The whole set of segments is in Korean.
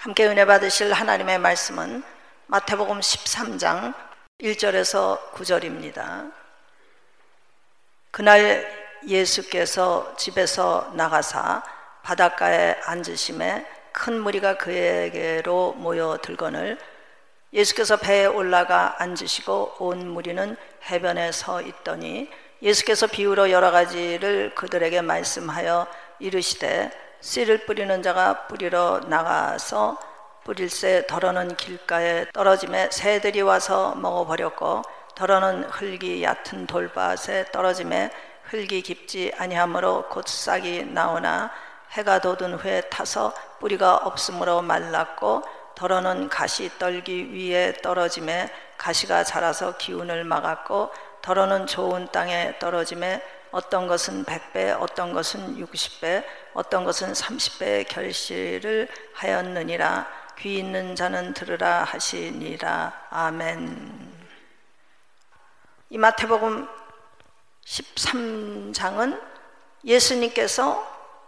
함께 은혜 받으실 하나님의 말씀은 마태복음 13장 1절에서 9절입니다. 그날 예수께서 집에서 나가사 바닷가에 앉으심에 큰 무리가 그에게로 모여들거늘 예수께서 배에 올라가 앉으시고 온 무리는 해변에 서 있더니 예수께서 비유로 여러 가지를 그들에게 말씀하여 이르시되 씨를 뿌리는 자가 뿌리러 나가서 뿌릴새 더러는 길가에 떨어짐에 새들이 와서 먹어버렸고 더러는 흙이 얕은 돌밭에 떨어짐에 흙이 깊지 아니하므로 곧 싹이 나오나 해가 돋은 후에 타서 뿌리가 없으므로 말랐고 더러는 가시 떨기 위에 떨어짐에 가시가 자라서 기운을 막았고 더러는 좋은 땅에 떨어짐에 어떤 것은 100배, 어떤 것은 60배, 어떤 것은 30배의 결실을 하였느니라. 귀 있는 자는 들으라 하시니라. 아멘. 이 마태복음 13장은 예수님께서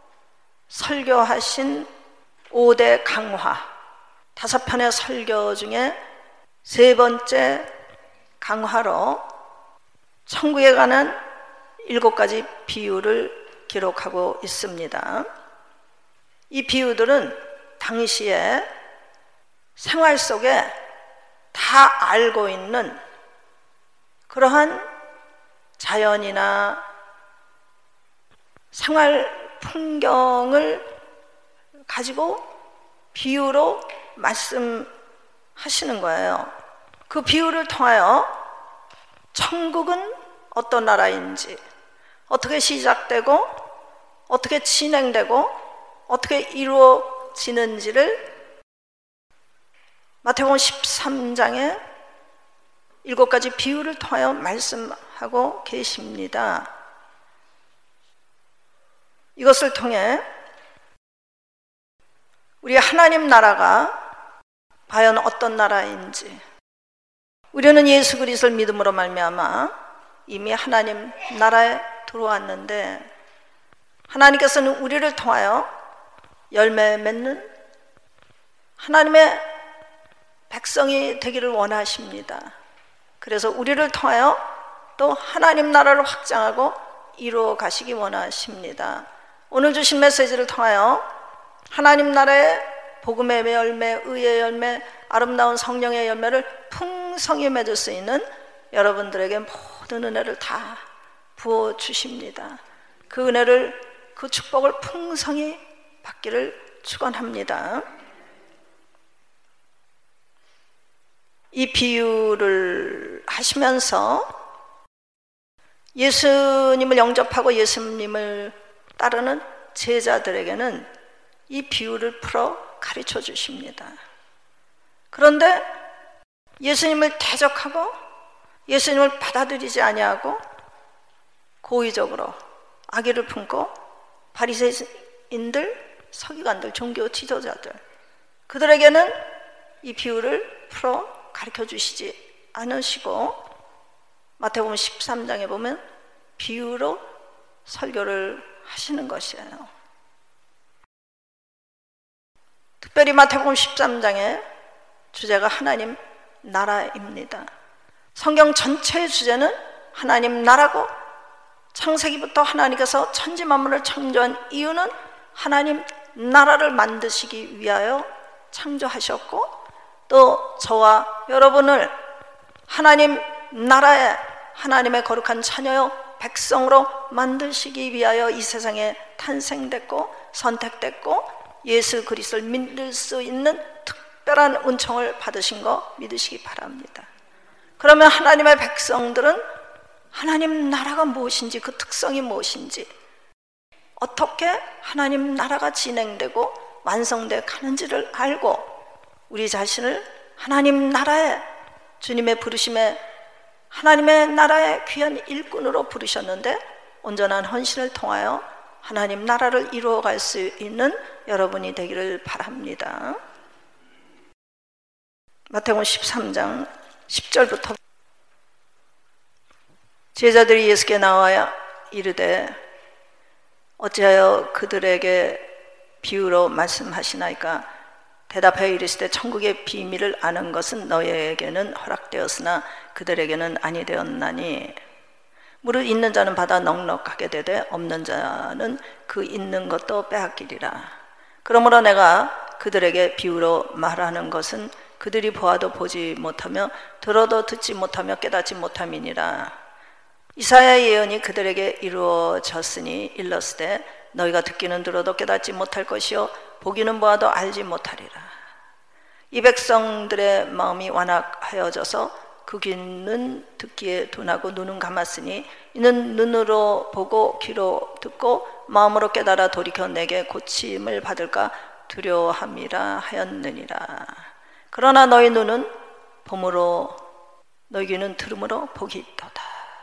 설교하신 5대 강화, 5편의 설교 중에 3번째 강화로 천국에 관한 7가지 비유를 기록하고 있습니다. 이 비유들은 당시에 생활 속에 다 알고 있는 그러한 자연이나 생활 풍경을 가지고 비유로 말씀하시는 거예요. 그 비유를 통하여 천국은 어떤 나라인지, 어떻게 시작되고 어떻게 진행되고 어떻게 이루어지는지를 마태복음 13장에 7가지 비유를 통하여 말씀하고 계십니다. 이것을 통해 우리 하나님 나라가 과연 어떤 나라인지, 우리는 예수 그리스도를 믿음으로 말미암아 이미 하나님 나라에 들어왔는데 하나님께서는 우리를 통하여 열매 맺는 하나님의 백성이 되기를 원하십니다. 그래서 우리를 통하여 또 하나님 나라를 확장하고 이루어 가시기 원하십니다. 오늘 주신 메시지를 통하여 하나님 나라의 복음의 열매, 의의 열매, 아름다운 성령의 열매를 풍성히 맺을 수 있는 여러분들에게 모든 은혜를 다 부어 주십니다. 그 은혜를, 그 축복을 풍성히 받기를 축원합니다. 이 비유를 하시면서 예수님을 영접하고 예수님을 따르는 제자들에게는 이 비유를 풀어 가르쳐 주십니다. 그런데 예수님을 대적하고 예수님을 받아들이지 아니하고 고의적으로 악의를 품고 바리새인들, 서기관들, 종교 지도자들, 그들에게는 이 비유를 풀어 가르쳐 주시지 않으시고 마태복음 13장에 보면 비유로 설교를 하시는 것이에요. 특별히 마태복음 13장의 주제가 하나님 나라입니다. 성경 전체의 주제는 하나님 나라고, 창세기부터 하나님께서 천지 만물을 창조한 이유는 하나님 나라를 만드시기 위하여 창조하셨고, 또 저와 여러분을 하나님 나라의 하나님의 거룩한 자녀요 백성으로 만드시기 위하여 이 세상에 탄생됐고 선택됐고 예수 그리스도를 믿을 수 있는 특별한 은총을 받으신 거 믿으시기 바랍니다. 그러면 하나님의 백성들은 하나님 나라가 무엇인지, 그 특성이 무엇인지, 어떻게 하나님 나라가 진행되고 완성되어 가는지를 알고 우리 자신을 하나님 나라의 주님의 부르심에 하나님의 나라의 귀한 일꾼으로 부르셨는데 온전한 헌신을 통하여 하나님 나라를 이루어갈 수 있는 여러분이 되기를 바랍니다. 마태복음 13장 10절부터 제자들이 예수께 나와야 이르되 어찌하여 그들에게 비유로 말씀하시나이까? 대답하여 이르시되 천국의 비밀을 아는 것은 너희에게는 허락되었으나 그들에게는 아니 되었나니 무릇 있는 자는 받아 넉넉하게 되되 없는 자는 그 있는 것도 빼앗기리라. 그러므로 내가 그들에게 비유로 말하는 것은 그들이 보아도 보지 못하며 들어도 듣지 못하며 깨닫지 못함이니라. 이사야의 예언이 그들에게 이루어졌으니 일렀으되 너희가 듣기는 들어도 깨닫지 못할 것이요 보기는 보아도 알지 못하리라. 이 백성들의 마음이 완악하여져서 그 귀는 듣기에 둔하고 눈은 감았으니 이는 눈으로 보고 귀로 듣고 마음으로 깨달아 돌이켜 내게 고침을 받을까 두려워함이라 하였느니라. 그러나 너희 눈은 봄으로 너희 귀는 들음으로 복이 있도다.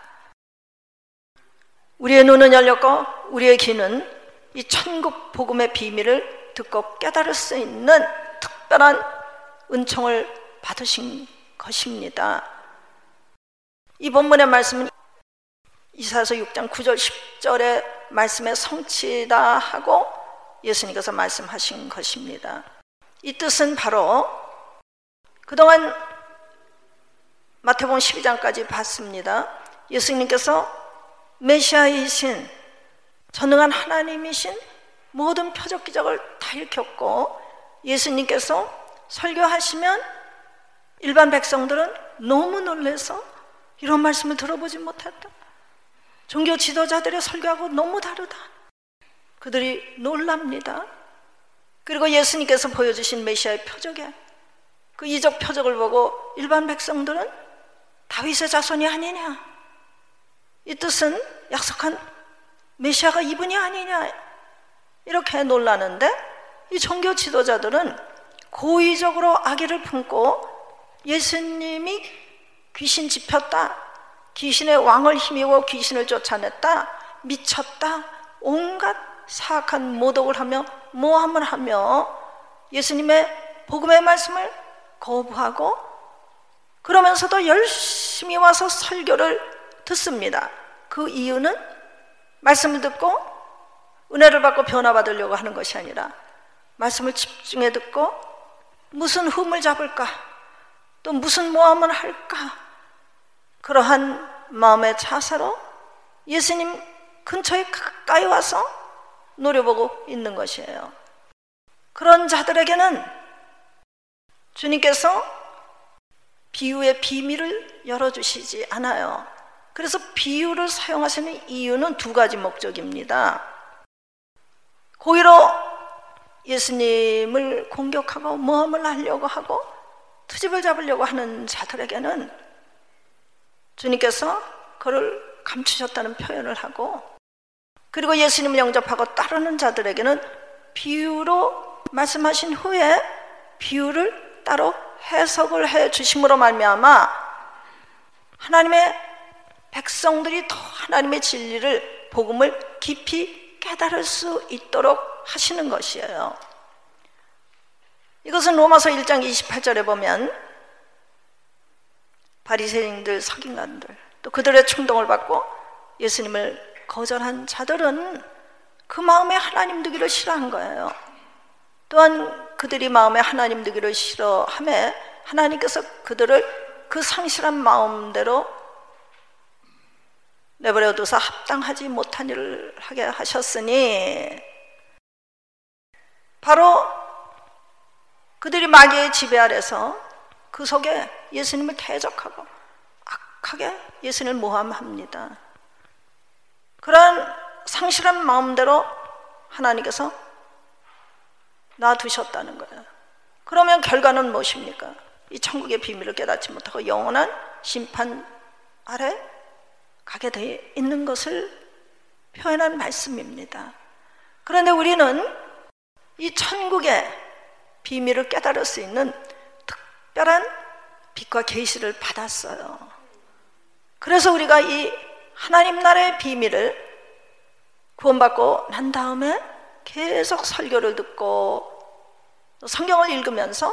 우리의 눈은 열렸고 우리의 귀는 이 천국 복음의 비밀을 듣고 깨달을 수 있는 특별한 은총을 받으신 것입니다. 이 본문의 말씀은 이사야서 6장 9절 10절의 말씀의 성취다 하고 예수님께서 말씀하신 것입니다. 이 뜻은 바로 그동안 마태복음 12장까지 봤습니다. 예수님께서 메시아이신 전능한 하나님이신 모든 표적 기적을 다 일으켰고 예수님께서 설교하시면 일반 백성들은 너무 놀라서 이런 말씀을 들어보지 못했다. 종교 지도자들의 설교하고 너무 다르다. 그들이 놀랍니다. 그리고 예수님께서 보여주신 메시아의 표적에 그 이적 표적을 보고 일반 백성들은 다윗의 자손이 아니냐, 이 뜻은 약속한 메시아가 이분이 아니냐 이렇게 놀라는데 이 종교 지도자들은 고의적으로 악의를 품고 예수님이 귀신 집혔다, 귀신의 왕을 힘입어 귀신을 쫓아냈다, 미쳤다, 온갖 사악한 모독을 하며 모함을 하며 예수님의 복음의 말씀을 거부하고 그러면서도 열심히 와서 설교를 듣습니다. 그 이유는 말씀을 듣고 은혜를 받고 변화받으려고 하는 것이 아니라 말씀을 집중해 듣고 무슨 흠을 잡을까, 또 무슨 모함을 할까, 그러한 마음의 자세로 예수님 근처에 가까이 와서 노려보고 있는 것이에요. 그런 자들에게는 주님께서 비유의 비밀을 열어주시지 않아요. 그래서 비유를 사용하시는 이유는 두 가지 목적입니다. 고의로 예수님을 공격하고 모함을 하려고 하고 트집을 잡으려고 하는 자들에게는 주님께서 그를 감추셨다는 표현을 하고, 그리고 예수님을 영접하고 따르는 자들에게는 비유로 말씀하신 후에 비유를 따로 해석을 해 주심으로 말미암아 하나님의 백성들이 더 하나님의 진리를, 복음을 깊이 깨달을 수 있도록 하시는 것이에요. 이것은 로마서 1장 28절에 보면 바리새인들, 서기관들, 또 그들의 충동을 받고 예수님을 거절한 자들은 그 마음에 하나님 되기를 싫어한 거예요. 또한 그들이 마음에 하나님 되기를 싫어하며 하나님께서 그들을 그 상실한 마음대로 내버려 둬서 합당하지 못한 일을 하게 하셨으니, 바로 그들이 마귀의 지배 아래서 그 속에 예수님을 대적하고 악하게 예수님을 모함합니다. 그러한 상실한 마음대로 하나님께서 놔두셨다는 거예요. 그러면 결과는 무엇입니까? 이 천국의 비밀을 깨닫지 못하고 영원한 심판 아래 가게 되어 있는 것을 표현한 말씀입니다. 그런데 우리는 이 천국의 비밀을 깨달을 수 있는 특별한 빛과 계시를 받았어요. 그래서 우리가 이 하나님 나라의 비밀을 구원받고 난 다음에 계속 설교를 듣고 성경을 읽으면서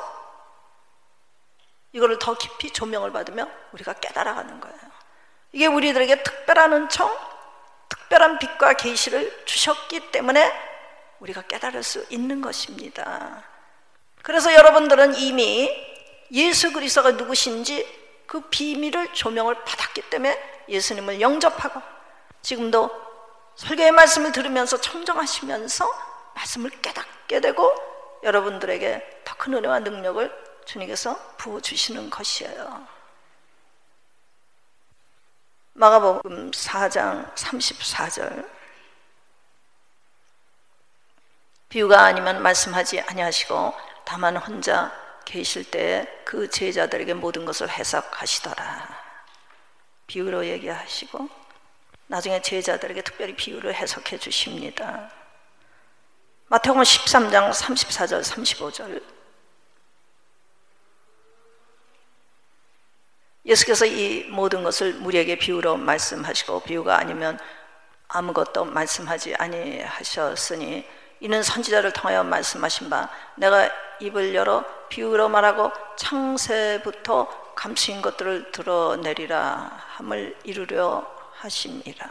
이거를 더 깊이 조명을 받으며 우리가 깨달아가는 거예요. 이게 우리들에게 특별한 은총, 특별한 빛과 계시를 주셨기 때문에 우리가 깨달을 수 있는 것입니다. 그래서 여러분들은 이미 예수 그리스도가 누구신지 그 비밀을 조명을 받았기 때문에 예수님을 영접하고 지금도 설교의 말씀을 들으면서 청정하시면서 말씀을 깨닫게 되고 여러분들에게 더 큰 은혜와 능력을 주님께서 부어주시는 것이에요. 마가복음 4장 34절, 비유가 아니면 말씀하지 아니하시고 다만 혼자 계실 때 그 제자들에게 모든 것을 해석하시더라. 비유로 얘기하시고 나중에 제자들에게 특별히 비유를 해석해 주십니다. 마태복음 13장 34절 35절, 예수께서 이 모든 것을 무리에게 비유로 말씀하시고 비유가 아니면 아무것도 말씀하지 아니하셨으니 이는 선지자를 통하여 말씀하신 바 내가 입을 열어 비유로 말하고 창세부터 감추인 것들을 드러내리라 함을 이루려 하심이라.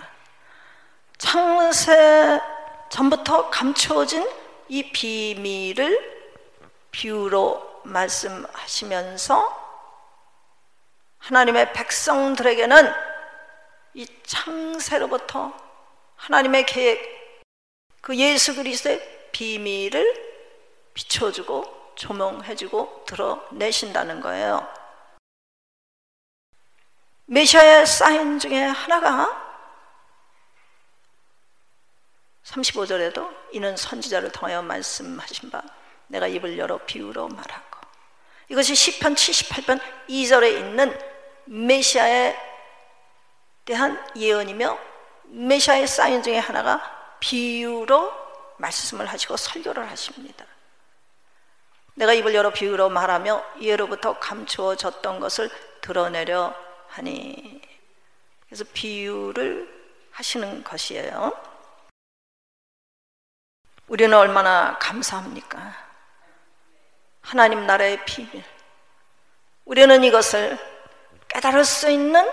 창세 전부터 감추어진 이 비밀을 비유로 말씀하시면서 하나님의 백성들에게는 이 창세로부터 하나님의 계획, 그 예수 그리스도의 비밀을 비춰주고 조명해주고 드러내신다는 거예요. 메시아의 사인 중에 하나가 35절에도 이는 선지자를 통하여 말씀하신 바 내가 입을 열어 비유로 말하고, 이것이 시편 78편 2절에 있는 메시아에 대한 예언이며 메시아의 사인 중에 하나가 비유로 말씀을 하시고 설교를 하십니다. 내가 입을 열어 비유로 말하며 예로부터 감추어졌던 것을 드러내려 하니. 그래서 비유를 하시는 것이에요. 우리는 얼마나 감사합니까? 하나님 나라의 비밀, 우리는 이것을 깨달을 수 있는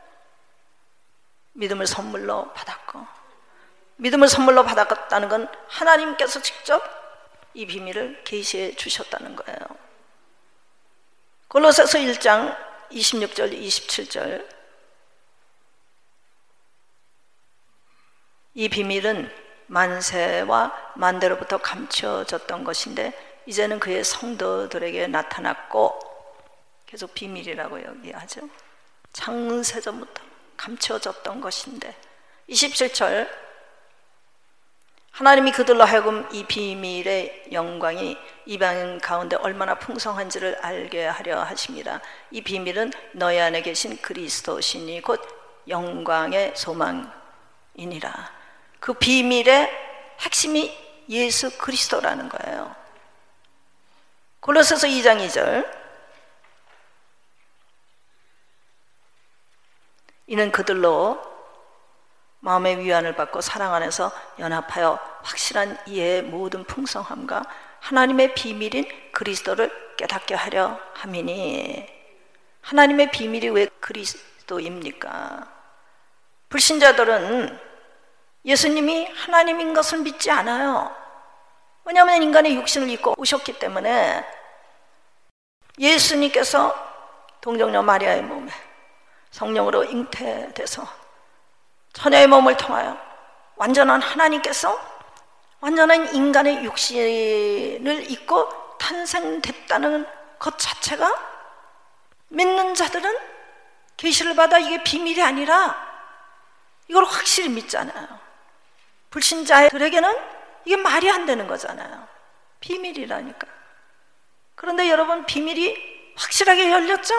믿음을 선물로 받았고, 믿음을 선물로 받았다는 건 하나님께서 직접 이 비밀을 계시해 주셨다는 거예요. 골로새서 1장 26절 27절, 이 비밀은 만세와 만대로부터 감춰졌던 것인데 이제는 그의 성도들에게 나타났고, 계속 비밀이라고 얘기하죠. 창세전부터 감춰졌던 것인데, 27절, 하나님이 그들로 하여금 이 비밀의 영광이 이방 가운데 얼마나 풍성한지를 알게 하려 하십니다. 이 비밀은 너희 안에 계신 그리스도시니 곧 영광의 소망이니라. 그 비밀의 핵심이 예수 그리스도라는 거예요. 골로새서 2장 2절, 이는 그들로 마음의 위안을 받고 사랑 안에서 연합하여 확실한 이해의 모든 풍성함과 하나님의 비밀인 그리스도를 깨닫게 하려 함이니. 하나님의 비밀이 왜 그리스도입니까? 불신자들은 예수님이 하나님인 것을 믿지 않아요. 왜냐하면 인간의 육신을 입고 오셨기 때문에. 예수님께서 동정녀 마리아의 몸에 성령으로 잉태돼서 처녀의 몸을 통하여 완전한 하나님께서 완전한 인간의 육신을 입고 탄생됐다는 것 자체가 믿는 자들은 계시를 받아 이게 비밀이 아니라 이걸 확실히 믿잖아요. 불신자들에게는 이게 말이 안 되는 거잖아요. 비밀이라니까. 그런데 여러분, 비밀이 확실하게 열렸죠?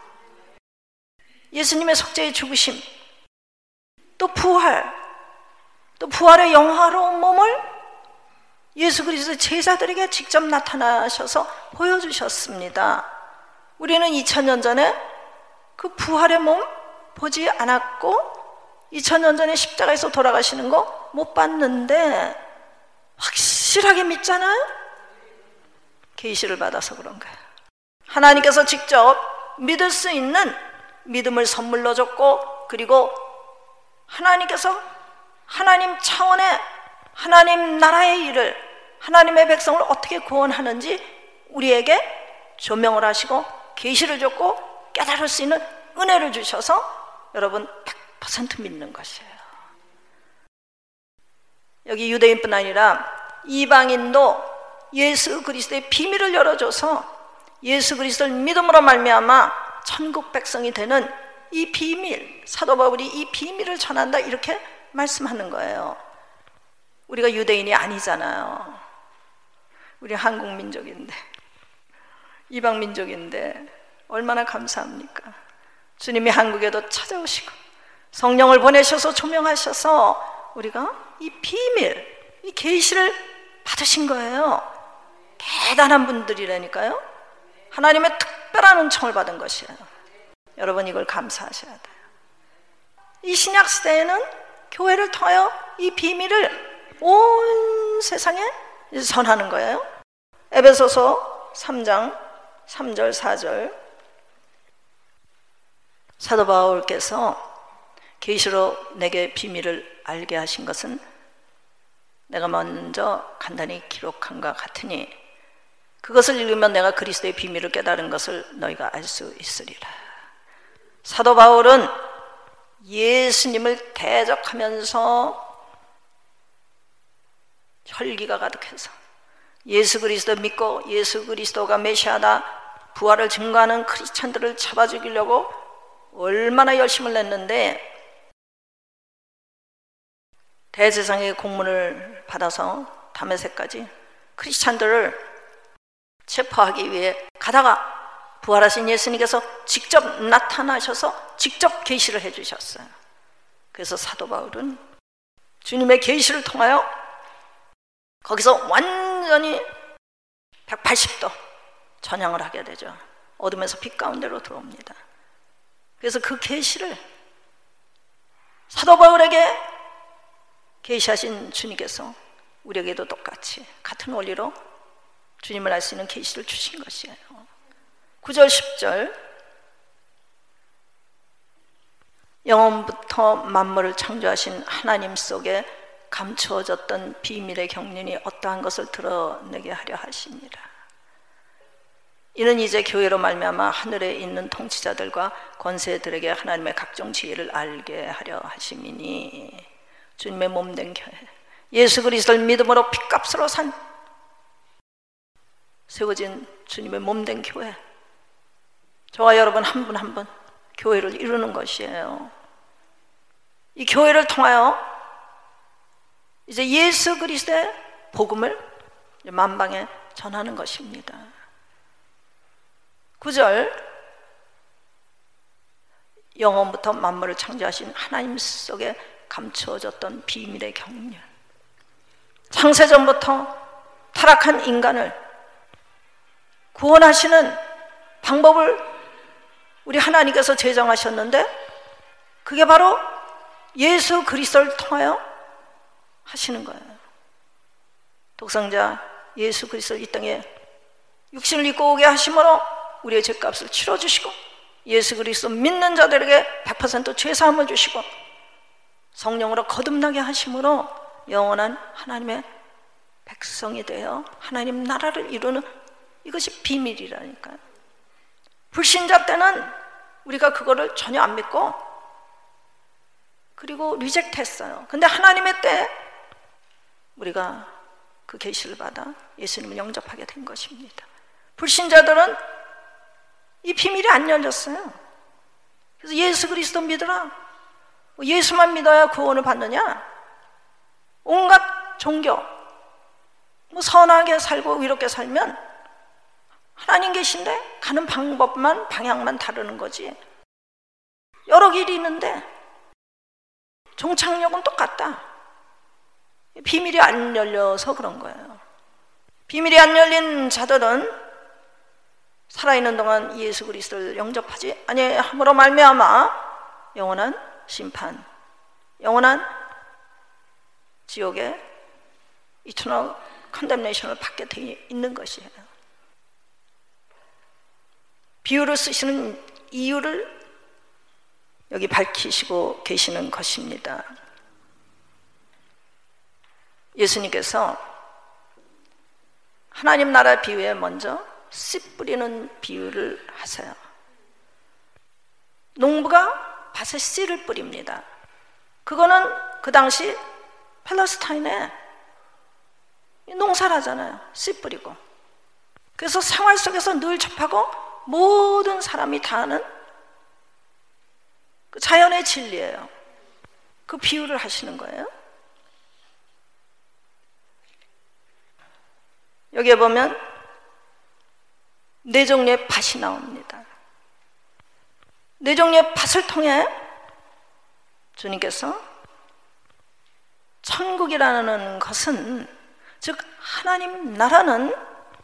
예수님의 속죄의 죽으심, 또 부활, 또 부활의 영화로운 몸을 예수 그리스도 제자들에게 직접 나타나셔서 보여주셨습니다. 우리는 2000년 전에 그 부활의 몸 보지 않았고 2000년 전에 십자가에서 돌아가시는 거 못 봤는데 확실하게 믿잖아요? 계시를 받아서 그런 거예요. 하나님께서 직접 믿을 수 있는 믿음을 선물로 줬고, 그리고 하나님께서 하나님 차원의 하나님 나라의 일을, 하나님의 백성을 어떻게 구원하는지 우리에게 조명을 하시고 계시를 줬고 깨달을 수 있는 은혜를 주셔서 여러분 100% 믿는 것이에요. 여기 유대인뿐 아니라 이방인도 예수 그리스도의 비밀을 열어줘서 예수 그리스도를 믿음으로 말미암아 천국 백성이 되는 이 비밀, 사도 바울이 이 비밀을 전한다 이렇게 말씀하는 거예요. 우리가 유대인이 아니잖아요. 우리 한국 민족인데, 이방 민족인데 얼마나 감사합니까? 주님이 한국에도 찾아오시고 성령을 보내셔서 조명하셔서 우리가 이 비밀, 이 계시를 받으신 거예요. 대단한 분들이라니까요. 하나님의 특별한 은총을 받은 것이에요. 여러분 이걸 감사하셔야 돼요. 이 신약 시대에는 교회를 통하여 이 비밀을 온 세상에 전하는 거예요. 에베소서 3장 3절 4절 사도 바울께서 계시로 내게 비밀을 알게 하신 것은 내가 먼저 간단히 기록한과 같으니 그것을 읽으면 내가 그리스도의 비밀을 깨달은 것을 너희가 알 수 있으리라. 사도 바울은 예수님을 대적하면서 혈기가 가득해서 예수 그리스도 믿고 예수 그리스도가 메시아다 부활을 증거하는 크리스찬들을 잡아 죽이려고 얼마나 열심을 냈는데 대제사장의 공문을 받아서 다메섹까지 크리스찬들을 체포하기 위해 가다가 부활하신 예수님께서 직접 나타나셔서 직접 계시를 해주셨어요. 그래서 사도 바울은 주님의 계시를 통하여 거기서 완전히 180도 전향을 하게 되죠. 어둠에서 빛 가운데로 들어옵니다. 그래서 그 계시를 사도 바울에게 계시하신 주님께서 우리에게도 똑같이 같은 원리로 주님을 알 수 있는 계시를 주신 것이에요. 9절 10절 영원부터 만물을 창조하신 하나님 속에 감추어졌던 비밀의 경륜이 어떠한 것을 드러내게 하려 하십니다. 이는 이제 교회로 말미암아 하늘에 있는 통치자들과 권세들에게 하나님의 각종 지혜를 알게 하려 하심이니 주님의 몸된 교회 예수 그리스도를 믿음으로 핏값으로 세워진 주님의 몸된 교회 저와 여러분 한 분 한 분 교회를 이루는 것이에요. 이 교회를 통하여 이제 예수 그리스도의 복음을 만방에 전하는 것입니다. 9절 영원부터 만물을 창조하신 하나님 속에 감추어졌던 비밀의 경륜 창세전부터 타락한 인간을 구원하시는 방법을 우리 하나님께서 제정하셨는데 그게 바로 예수 그리스도를 통하여 하시는 거예요. 독생자 예수 그리스도를 이 땅에 육신을 입고 오게 하심으로 우리의 죄값을 치러주시고 예수 그리스도 믿는 자들에게 100% 죄사함을 주시고 성령으로 거듭나게 하심으로 영원한 하나님의 백성이 되어 하나님 나라를 이루는 이것이 비밀이라니까요. 불신자 때는 우리가 그거를 전혀 안 믿고 그리고 리젝트했어요. 근데 하나님의 때 우리가 그 계시를 받아 예수님을 영접하게 된 것입니다. 불신자들은 이 비밀이 안 열렸어요. 그래서 예수 그리스도 믿으라. 예수만 믿어야 구원을 받느냐? 온갖 종교 선하게 살고 의롭게 살면 하나님 계신데 가는 방법만 방향만 다르는 거지 여러 길이 있는데 종착역은 똑같다. 비밀이 안 열려서 그런 거예요. 비밀이 안 열린 자들은 살아있는 동안 예수 그리스도를 영접하지 아니함으로 말미암아 영원한 심판, 영원한 지옥의 이터널 컨뎀네이션을 받게 돼 있는 것이에요. 비유를 쓰시는 이유를 여기 밝히시고 계시는 것입니다. 예수님께서 하나님 나라 비유에 먼저 씨 뿌리는 비유를 하세요. 농부가 밭에 씨를 뿌립니다. 그거는 그 당시 팔레스타인에 농사를 하잖아요. 씨 뿌리고. 그래서 생활 속에서 늘 접하고 모든 사람이 다 아는 그 자연의 진리예요. 그 비유를 하시는 거예요. 여기에 보면 네 종류의 밭이 나옵니다. 네 종류의 밭을 통해 주님께서 천국이라는 것은, 즉 하나님 나라는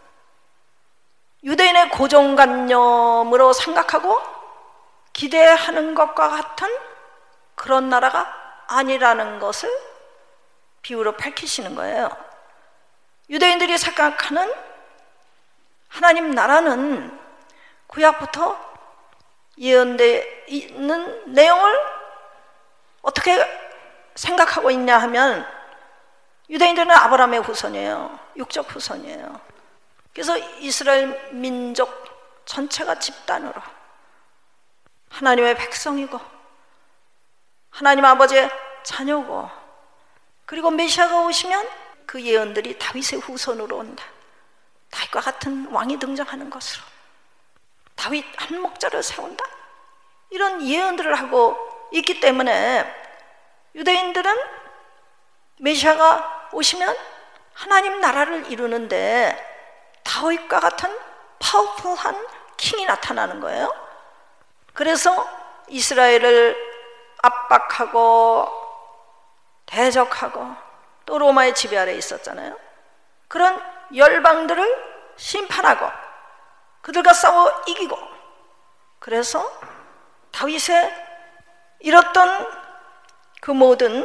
유대인의 고정관념으로 생각하고 기대하는 것과 같은 그런 나라가 아니라는 것을 비유로 밝히시는 거예요. 유대인들이 생각하는 하나님 나라는 구약부터 예언되어 있는 내용을 어떻게 생각하고 있냐 하면, 유대인들은 아브라함의 후손이에요. 육적 후손이에요. 그래서 이스라엘 민족 전체가 집단으로 하나님의 백성이고 하나님 아버지의 자녀고, 그리고 메시아가 오시면 그 예언들이 다윗의 후손으로 온다. 다윗과 같은 왕이 등장하는 것으로, 다윗 한 목자를 세운다. 이런 예언들을 하고 있기 때문에 유대인들은 메시아가 오시면 하나님 나라를 이루는데 다윗과 같은 파워풀한 킹이 나타나는 거예요. 그래서 이스라엘을 압박하고 대적하고 또 로마의 지배 아래에 있었잖아요. 그런 열방들을 심판하고 그들과 싸워 이기고, 그래서 다윗의 잃었던 그 모든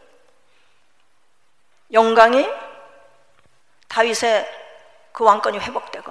영광이, 다윗의 그 왕권이 회복되고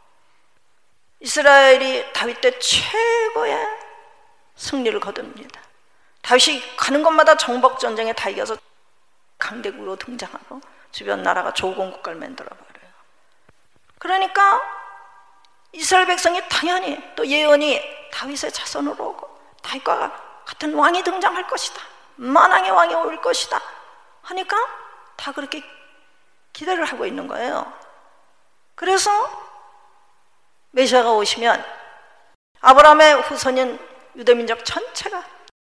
이스라엘이 다윗 때 최고의 승리를 거둡니다. 다윗이 가는 곳마다 정복전쟁에 다 이겨서 강대국으로 등장하고 주변 나라가 조공국가를 만들어버려요. 그러니까 이스라엘 백성이 당연히 또 예언이 다윗의 자손으로 오고 다윗과 같은 왕이 등장할 것이다, 만왕의 왕이 올 것이다 하니까 다 그렇게 기대를 하고 있는 거예요. 그래서 메시아가 오시면 아브라함의 후손인 유대민족 전체가,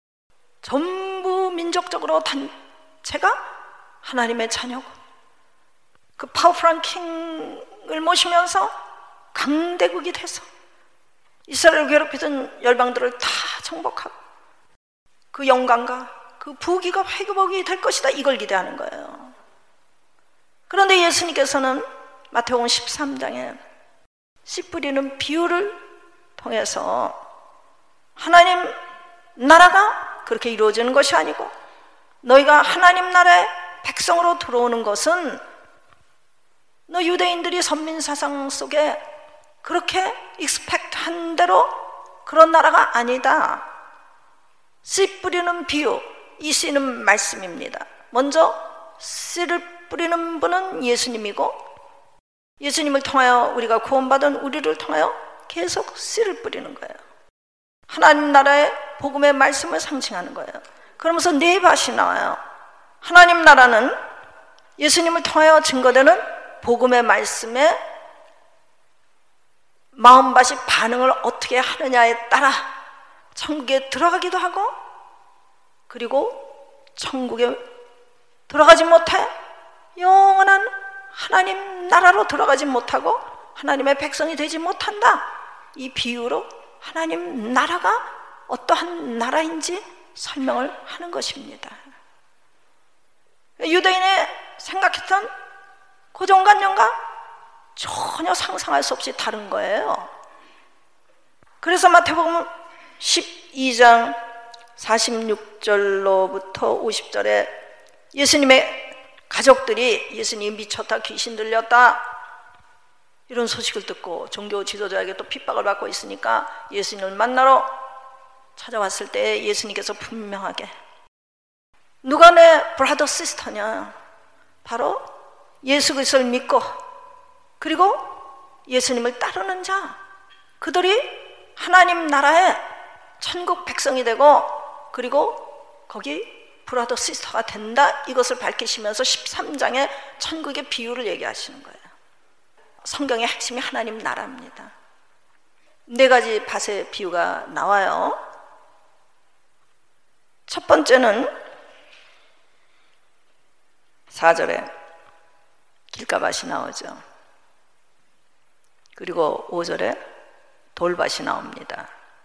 전부 민족적으로 단체가 하나님의 자녀고, 그 파워풀한 킹을 모시면서 강대국이 돼서 이스라엘을 괴롭히던 열방들을 다 정복하고 그 영광과 그 부귀가 회복이 될 것이다, 이걸 기대하는 거예요. 그런데 예수님께서는 마태복음 13장에 씨 뿌리는 비유를 통해서 하나님 나라가 그렇게 이루어지는 것이 아니고, 너희가 하나님 나라의 백성으로 들어오는 것은 너 유대인들이 선민사상 속에 그렇게 익스펙트한 대로 그런 나라가 아니다. 씨 뿌리는 비유, 이 씨는 말씀입니다. 먼저 씨를 뿌리는 분은 예수님이고, 예수님을 통하여 우리가 구원받은 우리를 통하여 계속 씨를 뿌리는 거예요. 하나님 나라의 복음의 말씀을 상징하는 거예요. 그러면서 네 밭이 나와요. 하나님 나라는 예수님을 통하여 증거되는 복음의 말씀에 마음밭이 반응을 어떻게 하느냐에 따라 천국에 들어가기도 하고, 그리고 천국에 들어가지 못해 영원한 하나님 나라로 들어가지 못하고 하나님의 백성이 되지 못한다. 이 비유로 하나님 나라가 어떠한 나라인지 설명을 하는 것입니다. 유대인의 생각했던 고정관념과 전혀 상상할 수 없이 다른 거예요. 그래서 마태복음 12장 46절로부터 50절에 예수님의 가족들이 예수님이 미쳤다, 귀신 들렸다 이런 소식을 듣고 종교 지도자에게 또 핍박을 받고 있으니까 예수님을 만나러 찾아왔을 때 예수님께서 분명하게, 누가 내 브라더 시스터냐? 바로 예수 그리스도를 믿고 그리고 예수님을 따르는 자, 그들이 하나님 나라의 천국 백성이 되고 그리고 거기 브라더 시스터가 된다, 이것을 밝히시면서 13장에 천국의 비유를 얘기하시는 거예요. 성경의 핵심이 하나님 나라입니다. 4가지 밭의 비유가 나와요. 첫 번째는 4절에 길가밭이 나오죠. 그리고 5절에 돌밭이 나옵니다.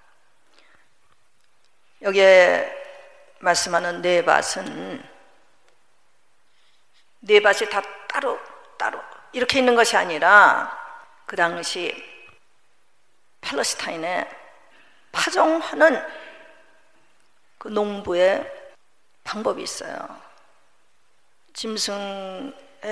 여기에 말씀하는 4밭은 4밭이 다 따로 이렇게 있는 것이 아니라 그 당시 팔레스타인에 파종하는 그 농부의 방법이 있어요. 짐승의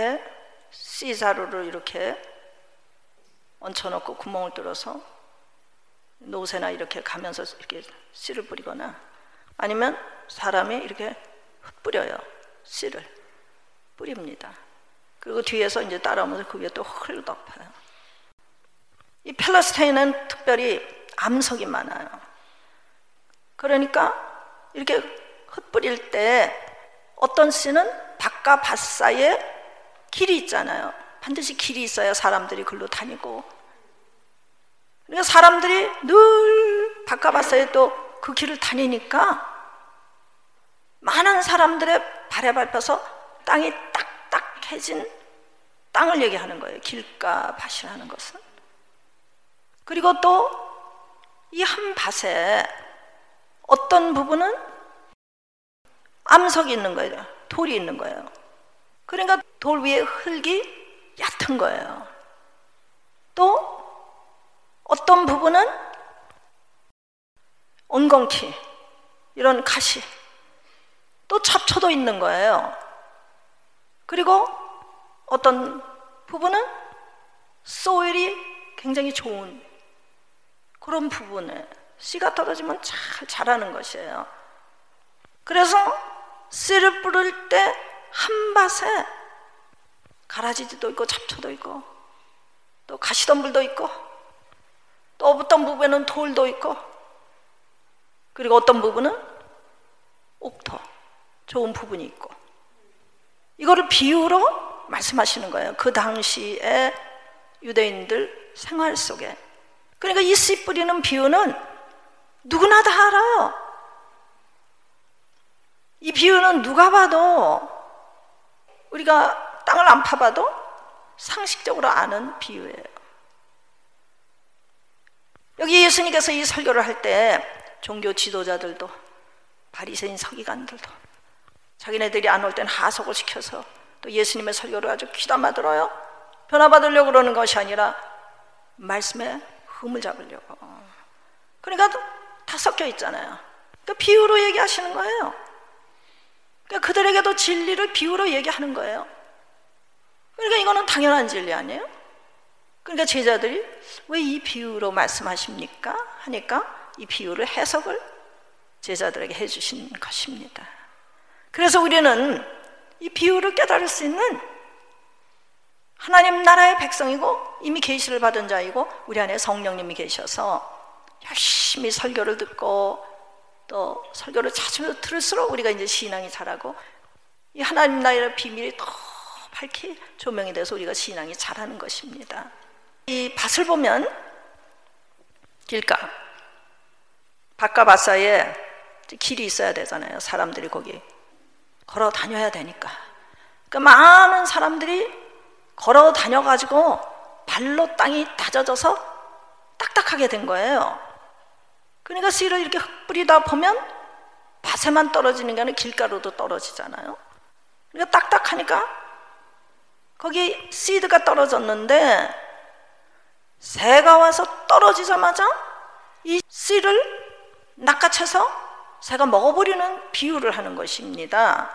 씨자루를 이렇게 얹혀놓고 구멍을 뚫어서 노새나 이렇게 가면서 이렇게 씨를 뿌리거나 아니면 사람이 이렇게 뿌려요. 씨를 뿌립니다. 그리고 뒤에서 이제 따라오면서 그 위에 또 흙을 덮어요. 이 팔레스타인은 특별히 암석이 많아요. 그러니까 이렇게 흙 뿌릴 때 어떤 씨는 밭과 밭 사이에 길이 있잖아요. 반드시 길이 있어야 사람들이 글로 다니고, 그러니까 사람들이 늘 밭과 밭 사이에 또 그 길을 다니니까 많은 사람들의 발에 밟혀서 땅이 딱딱해진 땅을 얘기하는 거예요. 길가 밭이라는 것은. 그리고 또 이 한 밭에 어떤 부분은 암석이 있는 거예요. 돌이 있는 거예요. 그러니까 돌 위에 흙이 얕은 거예요. 또 어떤 부분은 엉겅퀴, 이런 가시, 또 잡초도 있는 거예요. 그리고 어떤 부분은 소일이 굉장히 좋은 그런 부분에 씨가 떨어지면 잘 자라는 것이에요. 그래서 씨를 뿌릴 때 한 밭에 가라지도 있고 잡초도 있고 또 가시덤불도 있고 또 어떤 부분에는 돌도 있고 그리고 어떤 부분은 옥토, 좋은 부분이 있고, 이거를 비유로 말씀하시는 거예요. 그 당시에 유대인들 생활 속에. 그러니까 이 씨 뿌리는 비유는 누구나 다 알아요. 이 비유는 누가 봐도, 우리가 땅을 안 파봐도 상식적으로 아는 비유예요. 여기 예수님께서 이 설교를 할 때 종교 지도자들도 바리새인 서기관들도 자기네들이 안 올 땐 하석을 시켜서 또 예수님의 설교를 아주 귀담아 들어요. 변화받으려고 그러는 것이 아니라 말씀에 흠을 잡으려고. 그러니까 다 섞여 있잖아요. 그러니까 비유로 얘기하시는 거예요. 그러니까 그들에게도 진리를 비유로 얘기하는 거예요. 그러니까 이거는 당연한 진리 아니에요? 그러니까 제자들이 왜 이 비유로 말씀하십니까? 하니까 이 비유를 해석을 제자들에게 해주신 것입니다. 그래서 우리는 이 비유를 깨달을 수 있는 하나님 나라의 백성이고 이미 계시를 받은 자이고 우리 안에 성령님이 계셔서 열심히 설교를 듣고 또 설교를 자주 들을수록 우리가 이제 신앙이 자라고 이 하나님 나라의 비밀이 더 밝히 조명이 돼서 우리가 신앙이 자라는 것입니다. 이 밭을 보면 길가, 밭과 밭 사이에 길이 있어야 되잖아요. 사람들이 거기 걸어 다녀야 되니까. 그러니까 많은 사람들이 걸어 다녀가지고 발로 땅이 다져져서 딱딱하게 된 거예요. 그러니까 씨를 이렇게 뿌리다 보면 밭에만 떨어지는 게 아니라 길가로도 떨어지잖아요. 그러니까 딱딱하니까 거기 씨드가 떨어졌는데 새가 와서 떨어지자마자 이 씨를 낚아채서 새가 먹어버리는 비유를 하는 것입니다.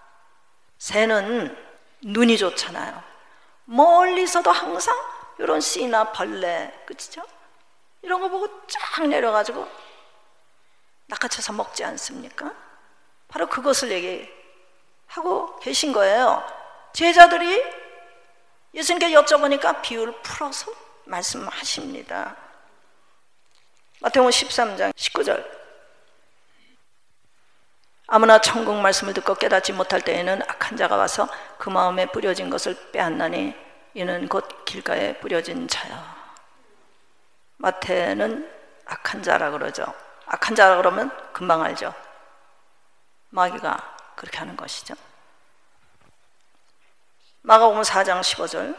새는 눈이 좋잖아요. 멀리서도 항상 이런 씨나 벌레, 그치죠? 이런 거 보고 쫙 내려가지고 낚아채서 먹지 않습니까? 바로 그것을 얘기하고 계신 거예요. 제자들이 예수님께 여쭤보니까 비유를 풀어서 말씀하십니다. 마태복음 13장 19절. 아무나 천국 말씀을 듣고 깨닫지 못할 때에는 악한 자가 와서 그 마음에 뿌려진 것을 빼앗나니 이는 곧 길가에 뿌려진 자야. 마태는 악한 자라 그러죠. 악한 자라 그러면 금방 알죠. 마귀가 그렇게 하는 것이죠. 마가복음 4장 15절.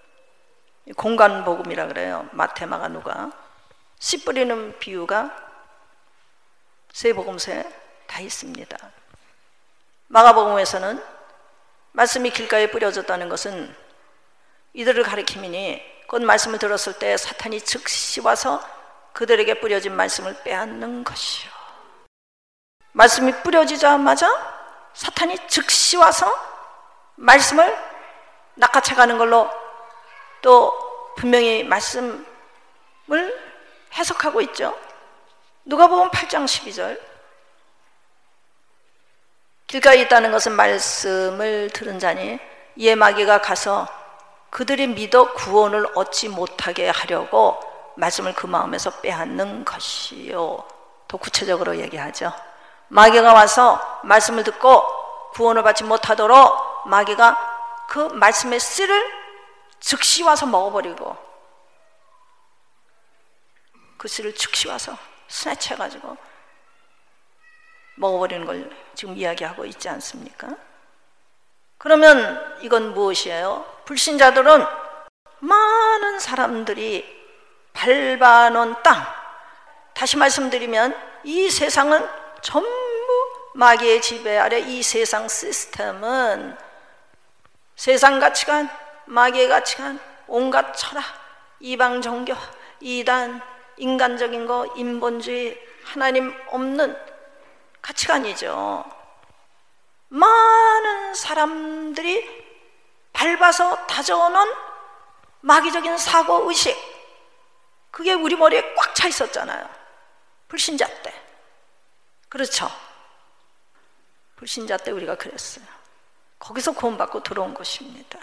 공간복음이라 그래요. 마태, 마가, 누가. 씨 뿌리는 비유가 세 복음서에 다 있습니다. 마가복음에서는 말씀이 길가에 뿌려졌다는 것은 이들을 가리킴이니 곧 말씀을 들었을 때 사탄이 즉시 와서 그들에게 뿌려진 말씀을 빼앗는 것이요. 말씀이 뿌려지자마자 사탄이 즉시 와서 말씀을 낚아채가는 걸로 또 분명히 말씀을 해석하고 있죠. 누가복음 8장 12절. 길가에 있다는 것은 말씀을 들은 자니 이에 마귀가 가서 그들이 믿어 구원을 얻지 못하게 하려고 말씀을 그 마음에서 빼앗는 것이요. 더 구체적으로 얘기하죠. 마귀가 와서 말씀을 듣고 구원을 받지 못하도록 마귀가 그 말씀의 씨를 즉시 와서 먹어버리고 그 씨를 즉시 와서 스나치해가지고 먹어버리는 걸 지금 이야기하고 있지 않습니까? 그러면 이건 무엇이에요? 불신자들은 많은 사람들이 밟아놓은 땅, 다시 말씀드리면 이 세상은 전부 마귀의 지배 아래, 이 세상 시스템은 세상 가치관, 마귀의 가치관, 온갖 철학, 이방 종교, 이단, 인간적인 거, 인본주의, 하나님 없는 가치관이죠. 많은 사람들이 밟아서 다져놓은 마귀적인 사고의식, 그게 우리 머리에 꽉 차 있었잖아요. 불신자 때. 그렇죠? 불신자 때 우리가 그랬어요. 거기서 구원받고 들어온 것입니다.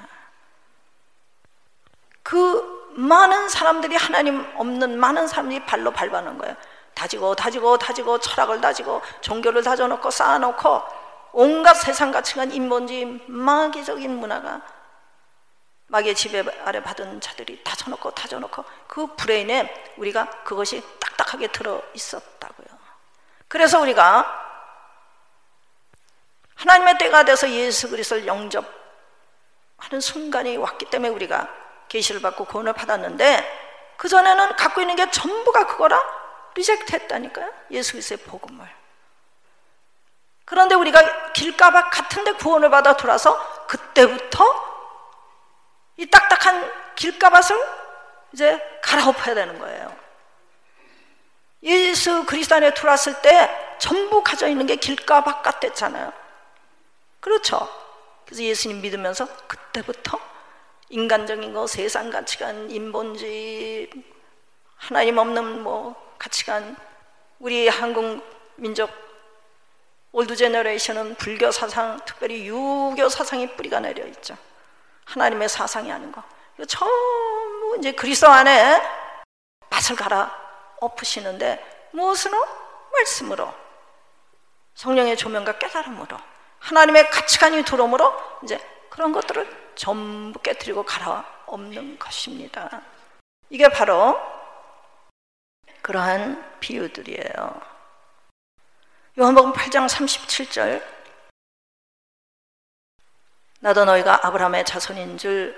그 많은 사람들이, 하나님 없는 많은 사람들이 발로 밟아놓은 거예요. 다지고 철학을 다지고 종교를 다져놓고 쌓아놓고 온갖 세상 가치관, 인본주의, 마귀적인 문화가 마귀의 지배 아래 받은 자들이 다져놓고 그 브레인에 우리가 그것이 딱딱하게 들어 있었다고요. 그래서 우리가 하나님의 때가 돼서 예수 그리스도를 영접하는 순간이 왔기 때문에 우리가 계시를 받고 구원을 받았는데, 그전에는 갖고 있는 게 전부가 그거라 리젝트 했다니까요. 예수 그리스도의 복음을. 그런데 우리가 길가박 같은데 구원을 받아 돌아서 그때부터 이 딱딱한 길가밭을 이제 갈아엎어야 되는 거예요. 예수 그리스도 안에 들어왔을 때 전부 가져 있는 게 길가박 같았잖아요. 그렇죠? 그래서 예수님 믿으면서 그때부터 인간적인 거, 세상 가치관, 인본주의, 하나님 없는 가치관, 우리 한국 민족 올드 제너레이션은 불교 사상, 특별히 유교 사상이 뿌리가 내려 있죠. 하나님의 사상이 아닌 거. 이거 전부 이제 그리스도 안에 밭을 갈아 엎으시는데 무엇으로? 말씀으로, 성령의 조명과 깨달음으로, 하나님의 가치관이 들어오므로 이제 그런 것들을 전부 깨뜨리고 갈아엎는 것입니다. 이게 바로 그러한 비유들이에요. 요한복음 8장 37절. 나도 너희가 아브라함의 자손인 줄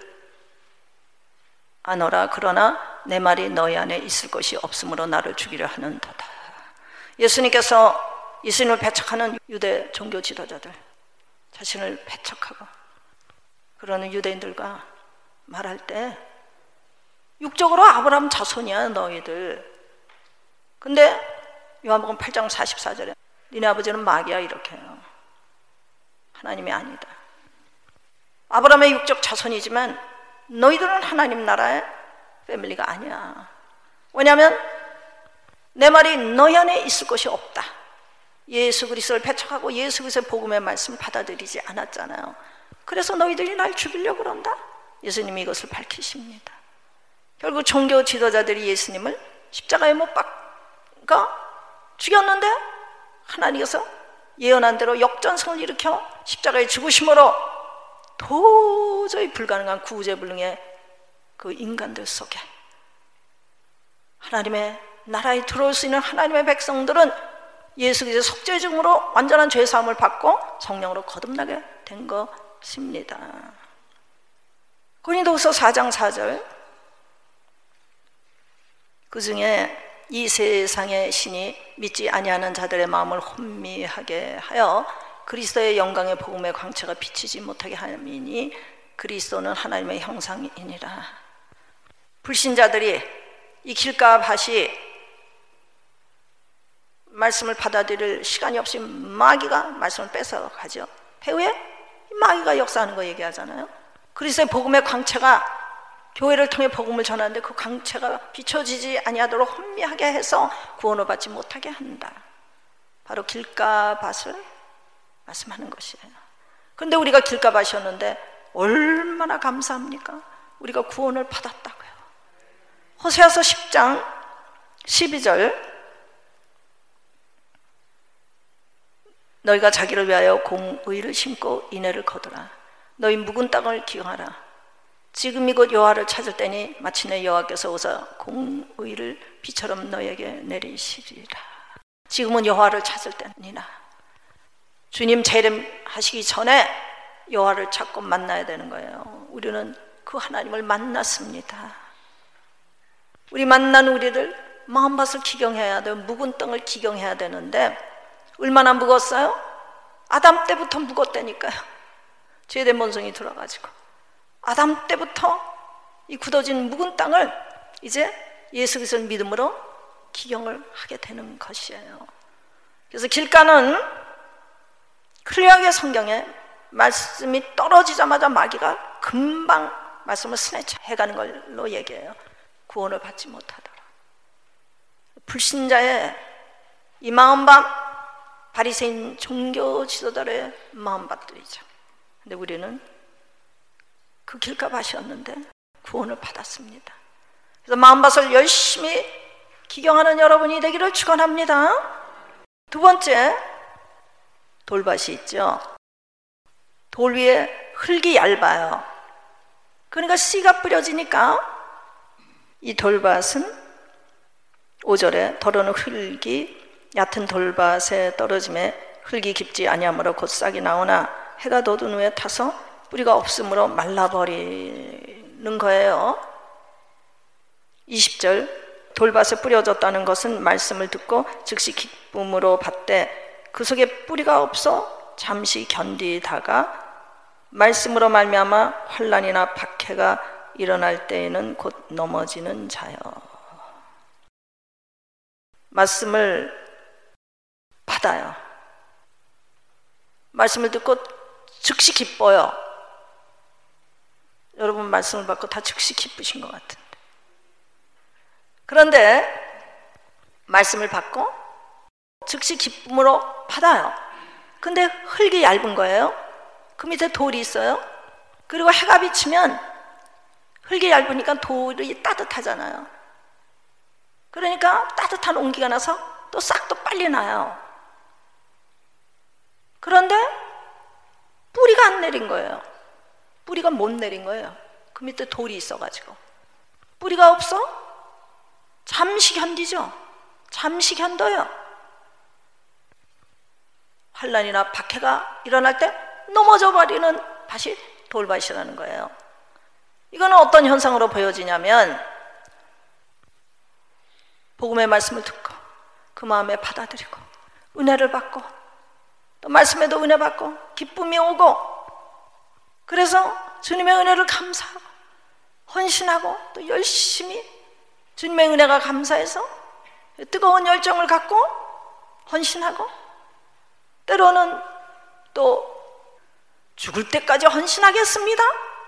아노라. 그러나 내 말이 너희 안에 있을 것이 없으므로 나를 죽이려 하는도다. 예수님께서 예수님을 배척하는 유대 종교 지도자들, 자신을 배척하고 그러는 유대인들과 말할 때 육적으로 아브라함 자손이야 너희들. 근데 요한복음 8장 44절에 니네 아버지는 마귀야 이렇게 해요. 하나님이 아니다. 아브라함의 육적 자손이지만 너희들은 하나님 나라의 패밀리가 아니야. 왜냐하면 내 말이 너희 안에 있을 것이 없다. 예수 그리스도를 배척하고 예수 그리스도의 복음의 말씀을 받아들이지 않았잖아요. 그래서 너희들이 날 죽이려고 그런다. 예수님이 이것을 밝히십니다. 결국 종교 지도자들이 예수님을 십자가에 못 박아 죽였는데 하나님께서 예언한 대로 역전승을 일으켜 십자가에 죽으심으로 도저히 불가능한 구제불능의 그 인간들 속에 하나님의 나라에 들어올 수 있는 하나님의 백성들은 예수 그리스도의 속죄의 죽음으로 완전한 죄사함을 받고 성령으로 거듭나게 된 것입니다. 고린도후서 4장 4절, 그 중에 이 세상의 신이 믿지 아니하는 자들의 마음을 혼미하게 하여 그리스도의 영광의 복음의 광채가 비치지 못하게 함이니 그리스도는 하나님의 형상이니라. 불신자들이 이 길가 밭이 말씀을 받아들일 시간이 없이 마귀가 말씀을 뺏어가죠. 배후에 마귀가 역사하는 거 얘기하잖아요. 그리스도의 복음의 광채가 교회를 통해 복음을 전하는데 그 광채가 비춰지지 아니하도록 혼미하게 해서 구원을 받지 못하게 한다. 바로 길가밭을 말씀하는 것이에요. 그런데 우리가 길가밭이었는데 얼마나 감사합니까? 우리가 구원을 받았다고요. 호세아서 10장 12절, 너희가 자기를 위하여 공의를 심고 인애를 거두라. 너희 묵은 땅을 기용하라. 지금이 곧 여호와를 찾을 때니 마침내 여호와께서 오사 공의를 비처럼 너희에게 내리시리라. 지금은 여호와를 찾을 때니라. 주님 재림하시기 전에 여호와를 찾고 만나야 되는 거예요. 우리는 그 하나님을 만났습니다. 우리 만난 우리들 마음밭을 기경해야 돼요. 묵은 땅을 기경해야 되는데 얼마나 묵었어요? 아담 때부터 묵었다니까요. 죄된 본성이 들어가지고 아담 때부터 이 굳어진 묵은 땅을 이제 예수 그리스도를 믿음으로 기경을 하게 되는 것이에요. 그래서 길가는 클리어하게 성경에 말씀이 떨어지자마자 마귀가 금방 말씀을 스내쳐해가는 걸로 얘기해요. 구원을 받지 못하더라. 불신자의 이 마음밭, 바리새인 종교 지도자의 마음밭들이죠. 근데 우리는 그 길가밭이었는데 구원을 받았습니다. 그래서 마음밭을 열심히 기경하는 여러분이 되기를 축원합니다. 두 번째, 돌밭이 있죠. 돌 위에 흙이 얇아요. 그러니까 씨가 뿌려지니까 이 돌밭은 5절에 더러는 흙이 얕은 돌밭에 떨어짐에 흙이 깊지 아니하므로 곧 싹이 나오나 해가 돋은 후에 타서 뿌리가 없으므로 말라버리는 거예요. 20절, 돌밭에 뿌려졌다는 것은 말씀을 듣고 즉시 기쁨으로 받되 그 속에 뿌리가 없어 잠시 견디다가 말씀으로 말미암아 환난이나 박해가 일어날 때에는 곧 넘어지는 자요. 말씀을 받아요. 말씀을 듣고 즉시 기뻐요. 여러분 말씀을 받고 다 즉시 기쁘신 것 같은데, 그런데 말씀을 받고 즉시 기쁨으로 받아요. 근데 흙이 얇은 거예요. 그 밑에 돌이 있어요. 그리고 해가 비치면 흙이 얇으니까 돌이 따뜻하잖아요. 그러니까 따뜻한 온기가 나서 또 싹도 빨리 나요. 그런데 뿌리가 안 내린 거예요. 뿌리가 못 내린 거예요. 그 밑에 돌이 있어가지고. 뿌리가 없어? 잠시 견디죠. 잠시 견뎌요. 환난이나 박해가 일어날 때 넘어져 버리는 밭이 돌밭이라는 거예요. 이거는 어떤 현상으로 보여지냐면, 복음의 말씀을 듣고 그 마음에 받아들이고 은혜를 받고 또 말씀에도 은혜 받고 기쁨이 오고, 그래서 주님의 은혜를 감사하고 헌신하고 또 열심히 주님의 은혜가 감사해서 뜨거운 열정을 갖고 헌신하고, 때로는 또 죽을 때까지 헌신하겠습니다.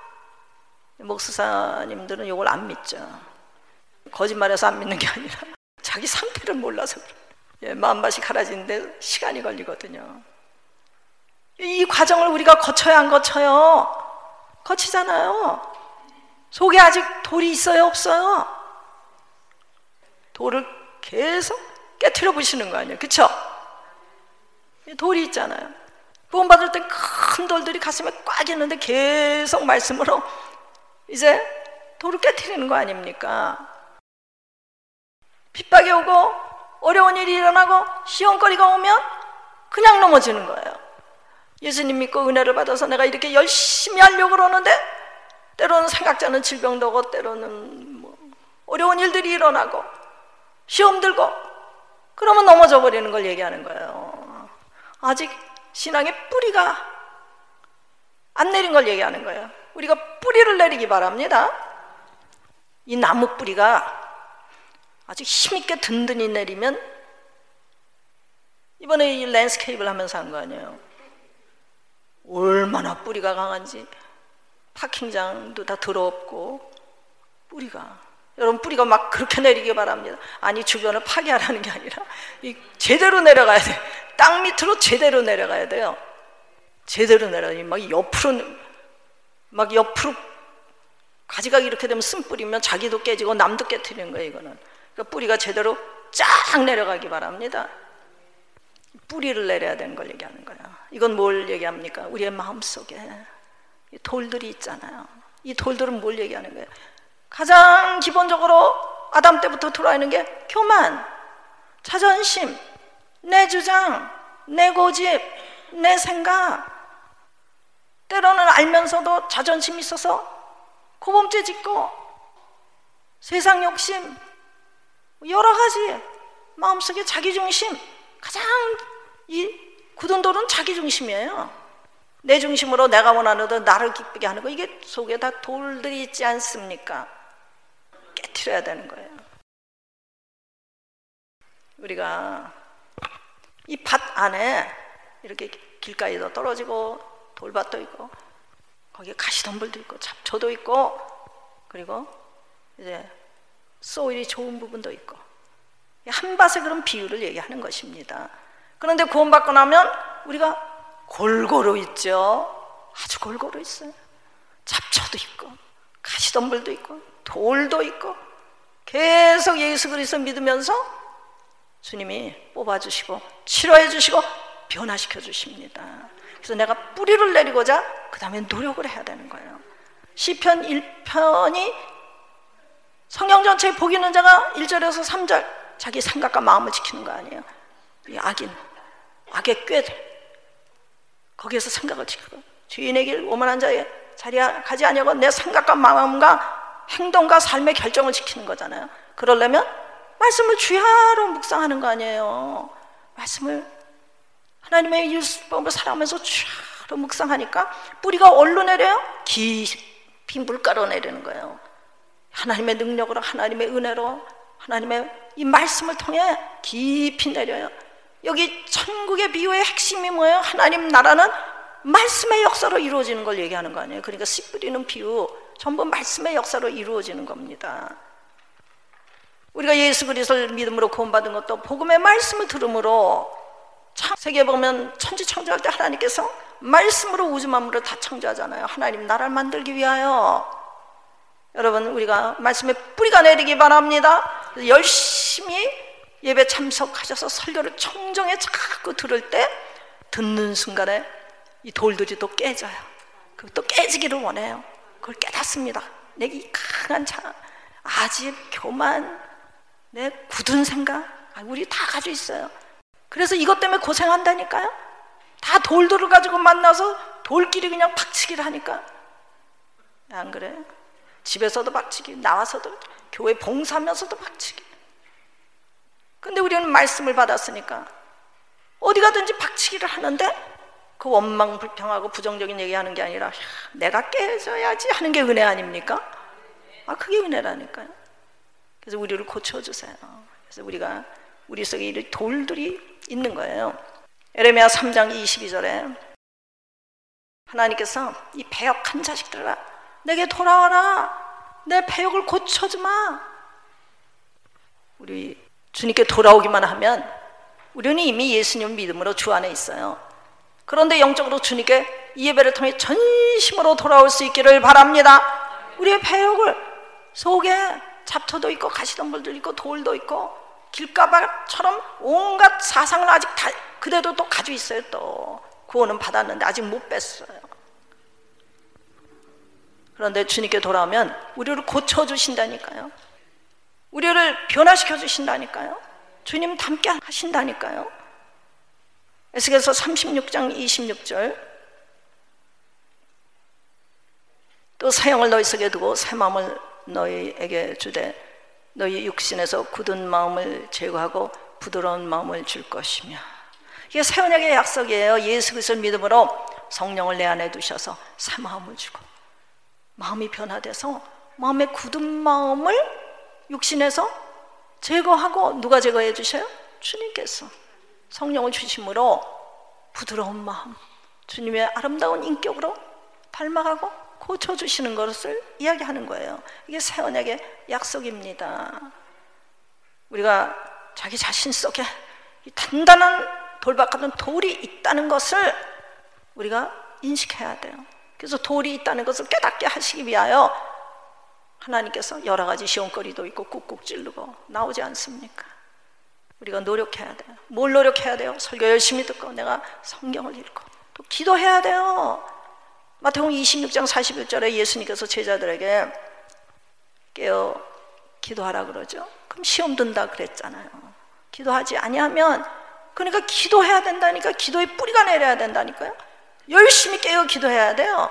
목사님들은 이걸 안 믿죠. 거짓말해서 안 믿는 게 아니라 자기 상태를 몰라서 그래요. 마음밭이 갈라지는데 시간이 걸리거든요. 이 과정을 우리가 거쳐야 안 거쳐요? 거치잖아요. 속에 아직 돌이 있어요, 없어요? 돌을 계속 깨트려 보시는 거 아니에요, 그쵸? 돌이 있잖아요. 구원받을 때 큰 돌들이 가슴에 꽉 있는데 계속 말씀으로 이제 돌을 깨트리는 거 아닙니까? 핍박이 오고 어려운 일이 일어나고 시험거리가 오면 그냥 넘어지는 거예요. 예수님 믿고 은혜를 받아서 내가 이렇게 열심히 하려고 그러는데 때로는 생각지 질병도 오고 때로는 뭐 어려운 일들이 일어나고 시험 들고 그러면 넘어져 버리는 걸 얘기하는 거예요. 아직 신앙의 뿌리가 안 내린 걸 얘기하는 거예요. 우리가 뿌리를 내리기 바랍니다. 이 나무 뿌리가 아주 힘있게 든든히 내리면, 이번에 이 랜스케이프를 하면서 한 거 아니에요. 얼마나 뿌리가 강한지. 파킹장도 다 더럽고 뿌리가, 여러분 뿌리가 막 그렇게 내리기 바랍니다. 아니 주변을 파괴하라는 게 아니라 제대로 내려가야 돼. 땅 밑으로 제대로 내려가야 돼요. 제대로 내려가야. 막 옆으로 가지가 이렇게 되면 쓴 뿌리면 자기도 깨지고 남도 깨트리는 거예요. 이거는 그러니까 뿌리가 제대로 쫙 내려가기 바랍니다. 뿌리를 내려야 되는 걸 얘기하는 거야. 이건 뭘 얘기합니까? 우리의 마음속에 돌들이 있잖아요. 이 돌들은 뭘 얘기하는 거예요? 가장 기본적으로 아담 때부터 들어와 있는 게 교만, 자존심, 내 주장, 내 고집, 내 생각. 때로는 알면서도 자존심 있어서 고범죄 짓고 세상 욕심, 여러 가지 마음속에 자기중심, 가장 이 굳은 돌은 자기중심이에요. 내 중심으로 내가 원하는 대로 나를 기쁘게 하는 거, 이게 속에 다 돌들이 있지 않습니까? 깨트려야 되는 거예요. 우리가 이 밭 안에 이렇게 길가에도 떨어지고 돌밭도 있고 거기에 가시덤불도 있고 잡초도 있고 그리고 이제 소일이 좋은 부분도 있고, 한 밭의 그런 비율을 얘기하는 것입니다. 그런데 구원받고 나면 우리가 골고루 있죠. 아주 골고루 있어요. 잡초도 있고 가시덤불도 있고 돌도 있고, 계속 예수 그리스도 믿으면서 주님이 뽑아주시고 치료해 주시고 변화시켜 주십니다. 그래서 내가 뿌리를 내리고자 그 다음에 노력을 해야 되는 거예요. 시편 1편이 성경 전체에 복 있는 자가 1절에서 3절 자기 생각과 마음을 지키는 거 아니에요. 이 악의 꾀들, 거기에서 생각을 지키고 주인의 길 오만한 자의 자리에 가지 아니하고 내 생각과 마음과 행동과 삶의 결정을 지키는 거잖아요. 그러려면 말씀을 주야로 묵상하는 거 아니에요. 말씀을 하나님의 율법을 살아가면서 주야로 묵상하니까 뿌리가 어디로 내려요? 깊이 물가로 내리는 거예요. 하나님의 능력으로, 하나님의 은혜로, 하나님의 이 말씀을 통해 깊이 내려요. 여기 천국의 비유의 핵심이 뭐예요? 하나님 나라는 말씀의 역사로 이루어지는 걸 얘기하는 거 아니에요. 그러니까 씨 뿌리는 비유 전부 말씀의 역사로 이루어지는 겁니다. 우리가 예수 그리스도를 믿음으로 구원받은 것도 복음의 말씀을 들음으로, 세계에 보면 천지 창조할 때 하나님께서 말씀으로 우주 만물을 다 창조하잖아요. 하나님 나라를 만들기 위하여. 여러분 우리가 말씀의 뿌리가 내리기 바랍니다. 열심히 예배 참석하셔서 설교를 청정에 자꾸 들을 때 듣는 순간에 이 돌들이 또 깨져요. 또 깨지기를 원해요. 그걸 깨닫습니다. 내 이 강한 아집, 교만, 내 굳은 생각, 우리 다 가지고 있어요. 그래서 이것 때문에 고생한다니까요. 다 돌들을 가지고 만나서 돌끼리 그냥 박치기를 하니까. 안 그래요? 집에서도 박치기, 나와서도 교회 봉사하면서도 박치기. 근데 우리는 말씀을 받았으니까 어디 가든지 박치기를 하는데, 그 원망 불평하고 부정적인 얘기하는 게 아니라 내가 깨져야지 하는 게 은혜 아닙니까? 그게 은혜라니까요. 그래서 우리를 고쳐주세요. 그래서 우리 속에 이 돌들이 있는 거예요. 에레미야 3장 22절에 하나님께서 이 배역한 자식들아 내게 돌아와라, 내 배역을 고쳐주마. 우리 주님께 돌아오기만 하면 우리는 이미 예수님 믿음으로 주 안에 있어요. 그런데 영적으로 주님께 이 예배를 통해 전심으로 돌아올 수 있기를 바랍니다. 우리의 배역을 속에 잡초도 있고 가시덤불도 있고 돌도 있고 길가방처럼 온갖 사상을 아직 다 그대도 또 가지고 있어요. 또 구원은 받았는데 아직 못 뺐어요. 그런데 주님께 돌아오면 우리를 고쳐주신다니까요. 우리를 변화시켜 주신다니까요. 주님 닮게 하신다니까요. 에스겔서 36장 26절 또 새 영을 너희 속에 두고 새 마음을 너희에게 주되 너희 육신에서 굳은 마음을 제거하고 부드러운 마음을 줄 것이며. 이게 새 언약의 약속이에요. 예수 그리스도를 믿음으로 성령을 내 안에 두셔서 새 마음을 주고 마음이 변화돼서 마음의 굳은 마음을 육신에서 제거하고 누가 제거해 주셔요? 주님께서 성령을 주심으로 부드러운 마음, 주님의 아름다운 인격으로 닮아가고 고쳐주시는 것을 이야기하는 거예요. 이게 새 언약의 약속입니다. 우리가 자기 자신 속에 이 단단한 돌박 같은 돌이 있다는 것을 우리가 인식해야 돼요. 그래서 돌이 있다는 것을 깨닫게 하시기 위하여 하나님께서 여러 가지 시험거리도 있고 꾹꾹 찌르고 나오지 않습니까? 우리가 노력해야 돼요. 뭘 노력해야 돼요? 설교 열심히 듣고 내가 성경을 읽고 또 기도해야 돼요. 마태복음 26장 41절에 예수님께서 제자들에게 깨어 기도하라 그러죠. 그럼 시험 든다 그랬잖아요. 기도하지 아니하면, 그러니까 기도해야 된다니까. 기도의 뿌리가 내려야 된다니까요. 열심히 깨어 기도해야 돼요.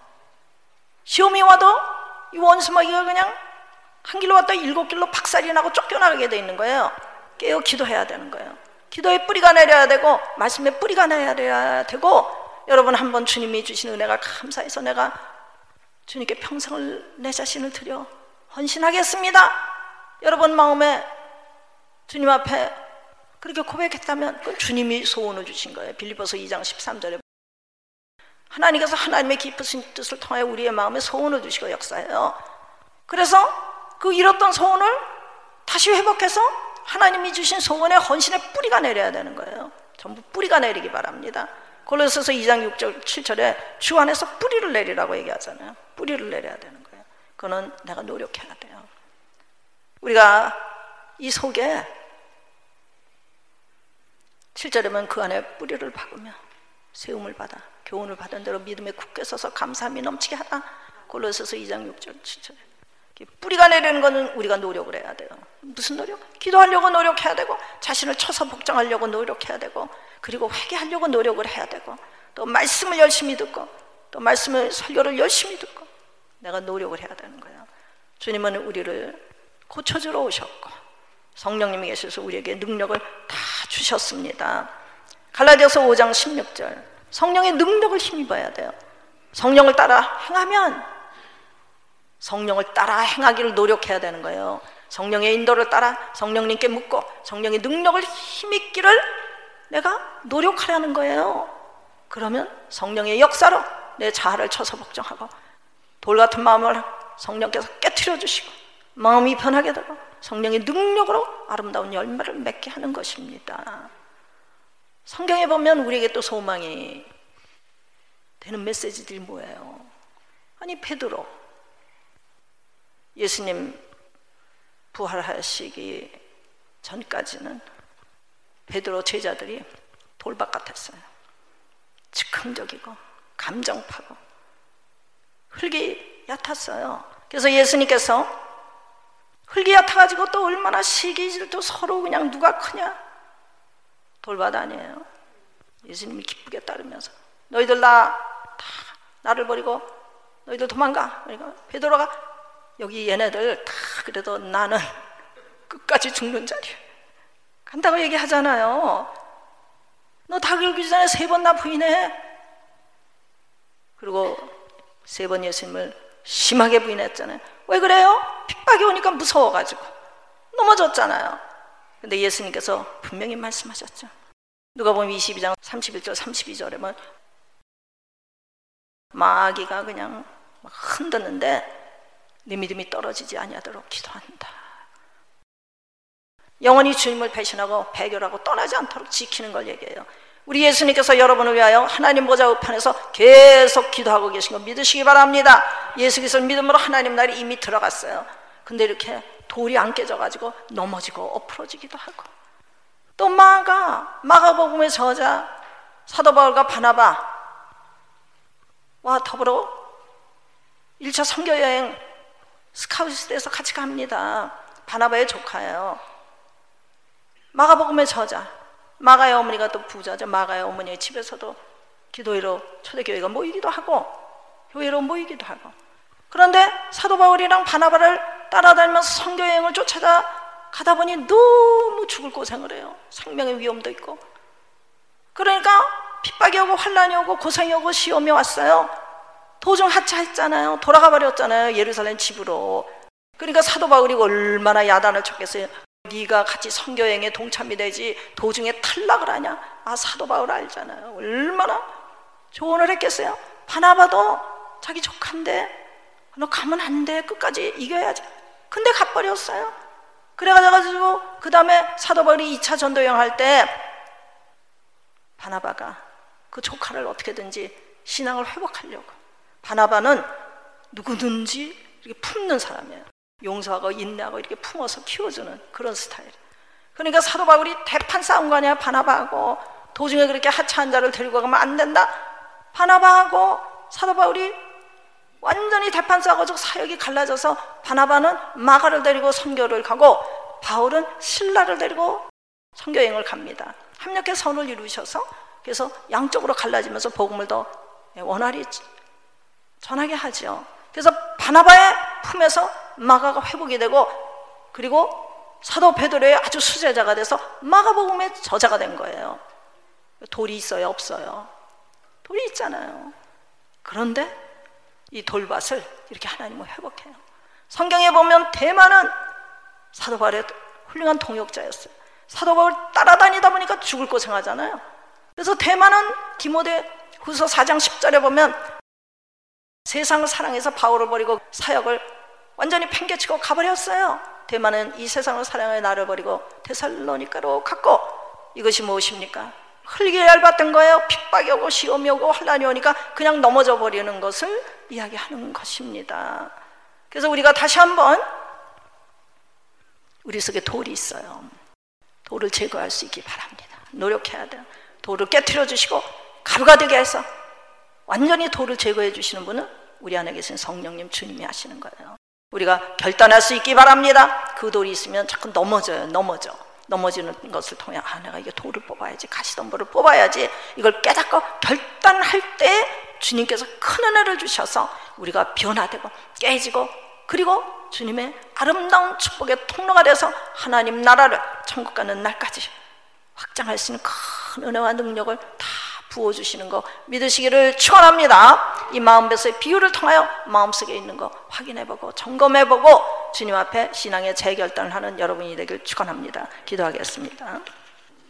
시험이 와도 이 원수마귀가 그냥 한 길로 왔다 7길로 박살이 나고 쫓겨나게 돼 있는 거예요. 깨어 기도해야 되는 거예요. 기도의 뿌리가 내려야 되고 말씀의 뿌리가 내려야 되고, 여러분 한번 주님이 주신 은혜가 감사해서 내가 주님께 평생을 내 자신을 드려 헌신하겠습니다, 여러분 마음에 주님 앞에 그렇게 고백했다면 그건 주님이 소원을 주신 거예요. 빌립보서 2장 13절에 하나님께서 하나님의 깊으신 뜻을 통해 우리의 마음에 소원을 주시고 역사해요. 그래서 그 잃었던 소원을 다시 회복해서 하나님이 주신 소원의 헌신의 뿌리가 내려야 되는 거예요. 전부 뿌리가 내리기 바랍니다. 골로새서 2장 6절 7절에 주 안에서 뿌리를 내리라고 얘기하잖아요. 뿌리를 내려야 되는 거예요. 그거는 내가 노력해야 돼요. 우리가 이 속에 7절에면 그 안에 뿌리를 박으며 세움을 받아 교훈을 받은 대로 믿음에 굳게 서서 감사함이 넘치게 하라. 골로새서 2장 6절 7절에 뿌리가 내리는 것은 우리가 노력을 해야 돼요. 무슨 노력? 기도하려고 노력해야 되고, 자신을 쳐서 복종하려고 노력해야 되고, 그리고 회개하려고 노력을 해야 되고, 또 말씀을 열심히 듣고, 또 말씀을 설교를 열심히 듣고, 내가 노력을 해야 되는 거예요. 주님은 우리를 고쳐주러 오셨고 성령님이 계셔서 우리에게 능력을 다 주셨습니다. 갈라디아서 5장 16절 성령의 능력을 힘입어야 돼요. 성령을 따라 행하면, 성령을 따라 행하기를 노력해야 되는 거예요. 성령의 인도를 따라 성령님께 묻고 성령의 능력을 힘입기를 내가 노력하려는 거예요. 그러면 성령의 역사로 내 자아를 쳐서 복종하고 돌 같은 마음을 성령께서 깨트려 주시고 마음이 변하게 되고 성령의 능력으로 아름다운 열매를 맺게 하는 것입니다. 성경에 보면 우리에게 또 소망이 되는 메시지들이 뭐예요? 아니, 베드로, 예수님 부활하시기 전까지는 베드로 제자들이 돌박 같았어요. 즉흥적이고 감정파고 흙이 얕았어요. 그래서 예수님께서 흙이 얕아가지고 또 얼마나 시기질도 서로 그냥 누가 크냐, 돌밭 아니에요. 예수님이 기쁘게 따르면서 너희들 나를 버리고 너희들 도망가. 그러니까 베드로가 여기 얘네들 다 그래도 나는 끝까지 죽는 자리에 간다고 얘기하잖아요. 너 다 긁기 전에 3번 나 부인해. 그리고 3번 예수님을 심하게 부인했잖아요. 왜 그래요? 핍박이 오니까 무서워가지고 넘어졌잖아요. 근데 예수님께서 분명히 말씀하셨죠. 누가복음 22장 31절 32절에 뭐 마귀가 그냥 막 흔드는데 네 믿음이 떨어지지 아니하도록 기도한다. 영원히 주님을 배신하고 배교하고 떠나지 않도록 지키는 걸 얘기해요. 우리 예수님께서 여러분을 위하여 하나님 보좌 우편에서 계속 기도하고 계신 거 믿으시기 바랍니다. 예수께서 믿음으로 하나님 나라에 이미 들어갔어요. 근데 이렇게 돌이 안 깨져가지고 넘어지고 엎어지기도 하고, 또 마가복음의 저자 사도 바울과 바나바와 더불어 1차 선교여행 스카우트에서 같이 갑니다. 바나바의 조카예요. 마가복음의 저자, 마가의 어머니가 또 부자죠. 마가의 어머니의 집에서도 기도회로 초대교회가 모이기도 하고 교회로 모이기도 하고, 그런데 사도 바울이랑 바나바를 따라다니면서 선교여행을 쫓아가다 보니 너무 죽을 고생을 해요. 생명의 위험도 있고, 그러니까 핍박이 오고 환란이 오고 고생이 오고 시험이 왔어요. 도중 하차했잖아요. 돌아가 버렸잖아요, 예루살렘 집으로. 그러니까 사도 바울이 얼마나 야단을 쳤겠어요. 네가 같이 선교여행에 동참이 되지 도중에 탈락을 하냐? 사도 바울 알잖아요. 얼마나 조언을 했겠어요. 바나바도 자기 조카인데 너 가면 안 돼, 끝까지 이겨야지. 근데 가버렸어요. 그래가지고 그 다음에 사도 바울이 2차 전도 여행할 때 바나바가 그 조카를 어떻게든지 신앙을 회복하려고, 바나바는 누구든지 이렇게 품는 사람이에요. 용서하고 인내하고 이렇게 품어서 키워주는 그런 스타일. 그러니까 사도 바울이 대판 싸운 거 아니야, 바나바하고. 도중에 그렇게 하차한 자를 데리고 가면 안 된다. 바나바하고 사도 바울이 완전히 대판 싸워가지고 사역이 갈라져서 바나바는 마가를 데리고 선교를 가고 바울은 실라를 데리고 선교여행을 갑니다. 합력해 선을 이루셔서 그래서 양쪽으로 갈라지면서 복음을 더 원활히 전하게 하죠. 그래서 바나바의 품에서 마가가 회복이 되고, 그리고 사도 베드로의 아주 수제자가 돼서 마가복음의 저자가 된 거예요. 돌이 있어요, 없어요? 돌이 있잖아요. 그런데 이 돌밭을 이렇게 하나님은 회복해요. 성경에 보면 대만은 사도 바울의 훌륭한 동역자였어요. 사도 바울 따라다니다 보니까 죽을 고생하잖아요. 그래서 대만은 디모데 후서 4장 10절에 보면 세상을 사랑해서 바울을 버리고 사역을 완전히 팽개치고 가버렸어요. 대만은 이 세상을 사랑해 나를 버리고 데살로니가로 갔고, 이것이 무엇입니까? 흙이 얇았던 거예요. 핍박이 오고 시험이 오고 환란이 오니까 그냥 넘어져 버리는 것을 이야기하는 것입니다. 그래서 우리가 다시 한번 우리 속에 돌이 있어요. 돌을 제거할 수 있기 바랍니다. 노력해야 돼요. 돌을 깨트려 주시고 가루가 되게 해서 완전히 돌을 제거해 주시는 분은 우리 안에 계신 성령님 주님이 하시는 거예요. 우리가 결단할 수 있기 바랍니다. 그 돌이 있으면 자꾸 넘어지는 것을 통해 내가 이게 돌을 뽑아야지, 가시덤불을 뽑아야지, 이걸 깨닫고 결단할 때 주님께서 큰 은혜를 주셔서 우리가 변화되고 깨지고, 그리고 주님의 아름다운 축복의 통로가 돼서 하나님 나라를 천국 가는 날까지 확장할 수 있는 큰 은혜와 능력을 다 부어주시는 거 믿으시기를 축원합니다. 이 마음에서의 비유를 통하여 마음속에 있는 거 확인해보고 점검해보고 주님 앞에 신앙의 재결단을 하는 여러분이 되길 축원합니다. 기도하겠습니다.